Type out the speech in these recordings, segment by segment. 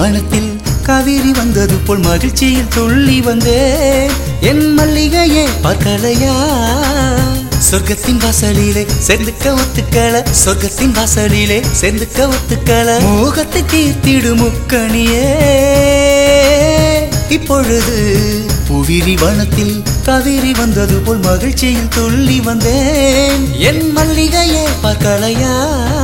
வனத்தில் காவிரி வந்தது போல் மகிழ்ச்சியில் துள்ளி வந்தேன் என் மல்லிகையே பார்க்கலையா சொர்க்கத்தின் வாசலிலே சேர்ந்துக்க ஒத்துக்கள சொர்க்கத்தின் வாசலிலே சேர்ந்துக்க ஒத்துக்கள மோகத்தை தீர்த்திடு முக்கணியே இப்பொழுது புவிரி வனத்தில் காவிரி வந்தது போல் மகிழ்ச்சியில் துள்ளி வந்தேன் என் மல்லிகையே பார்க்கலையா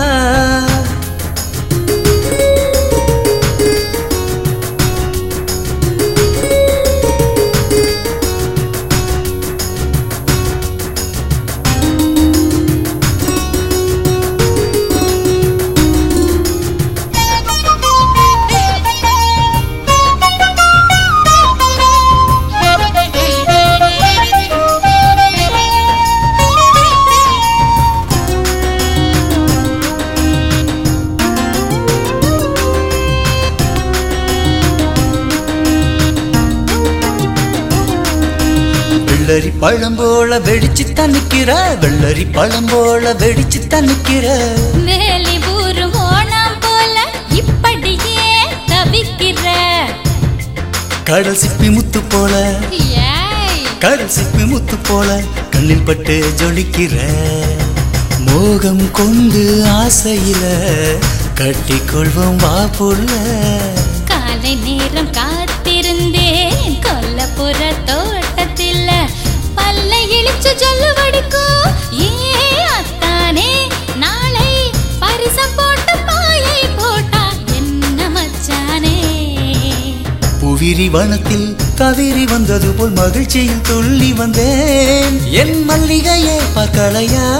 வெள்ளரி பழம் போல வெடிச்சு தன்னிக்கிற வெள்ளரி பழம் போல வெடிச்சு தன்னிக்கிற வேலி ஊரும் ஓணம் போல இப்படியே தவிக்கிற கடல் சிப்பி முத்து போல கடல் சிப்பி முத்து போல கண்ணில் பட்டு ஜொலிக்கிற மோகம் கொண்டு ஆசையில கட்டிக்கொள்வோம் வா புள்ள காலை நேரம் காத்திருந்தேன் கொல்லப்புற தோட்டத்தில் பல்லை இழிச்சு சொல்லு வடிக்கும் ஏ அத்தானே நாளை பரிசம் போட்டு பாயை போட்டா என்ன மச்சானே புவிரி வனத்தில் காவிரி வந்தது போல் மகிழ்ச்சியில் துள்ளி வந்தேன் என் மல்லிகையே பார்க்கலையா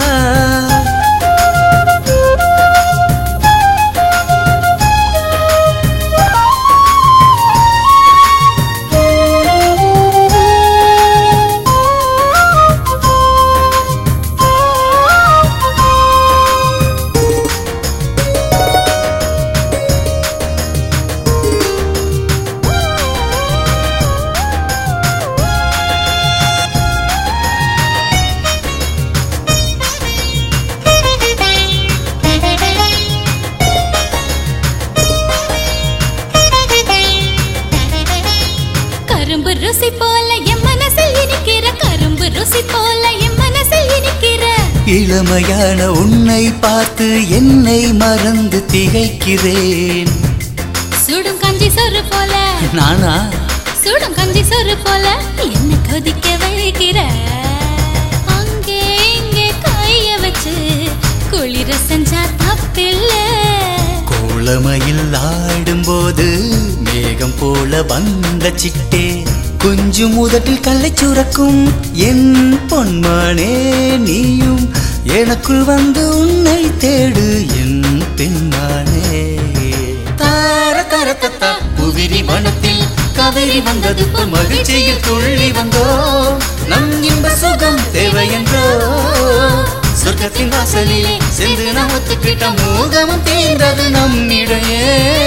கரும்பு ருசி போல என் மனசில் இனிக்கிற கரும்பு ருசி போல என் மனசில் இனிக்கிற இளமையான உன்னை பார்த்து என்னை மறந்து திகைக்கிறேன் சுடும் கஞ்சி சொரு போல நானா சுடும் கஞ்சி சொரு போல என்ன கொதிக்க வைக்கிற அங்கே இங்கே கைய வச்சு குளிர செஞ்சா தப்பில்ல கோலமையில் ஆடும்போது மேகம் போல வந்த சிட்டே குஞ்சு முதட்டில் கல்லை சுரக்கும் என் பொன்மானே நீயும் எனக்குள் வந்து உன்னை தேடு என் பெண்மானே தார தர தத்தா புவிரி வனத்தில் காவிரி வந்தது போல் மகிழ்ச்சியில் துள்ளி வந்தோ நம் இன்ப சுகம் தேவை என்றோ சொர்க்கத்தின் வாசலிலே சென்று நாம் ஒத்துக்கிட்ட மோகமும் தீர்ந்தது நம்மிடையே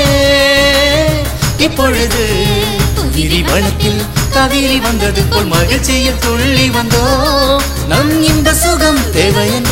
இப்பொழுது புவிரி வனத்தில் காவிரி வந்தது போல் மகிழ்ச்சியில் துள்ளி வந்தோ நம் இந்த சுகம் தேவை